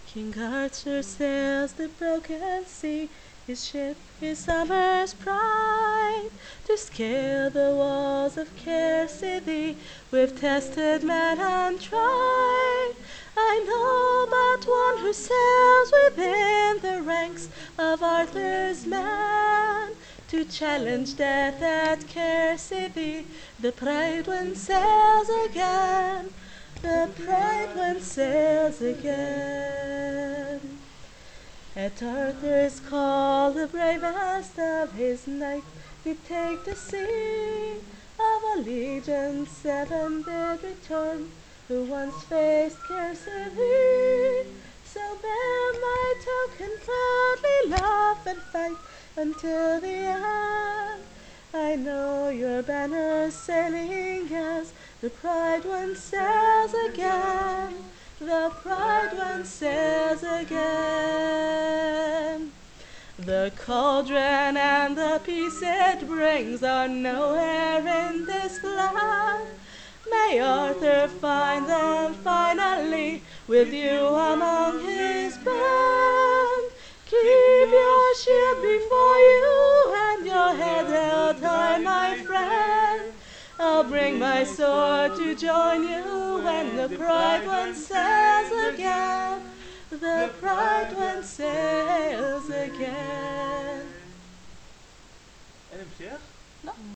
King Arthur sails the broken sea, his ship, his summer's pride. To scale the walls of Caerphilly, we've tested men and tried. I know but one who sails within the ranks of Arthur's men, to challenge death at Caerphilly. The Proud One sails again. The Proud One sails again. At Arthur's call, the bravest of his knights did take the sea. Of a legion 7 did return, who once faced Caerphilly. So bear my token proudly, laugh and fight until the end. I know your banner sailing as the Proud One sails again. The Proud One sails again. The cauldron and the peace it brings are nowhere in this land. May Arthur find them finally with you among his band. Keep your shield before you and your head held high, my friend. I'll bring my sword to join you when the Proud One sails again. The Proud One sails again. En heb je?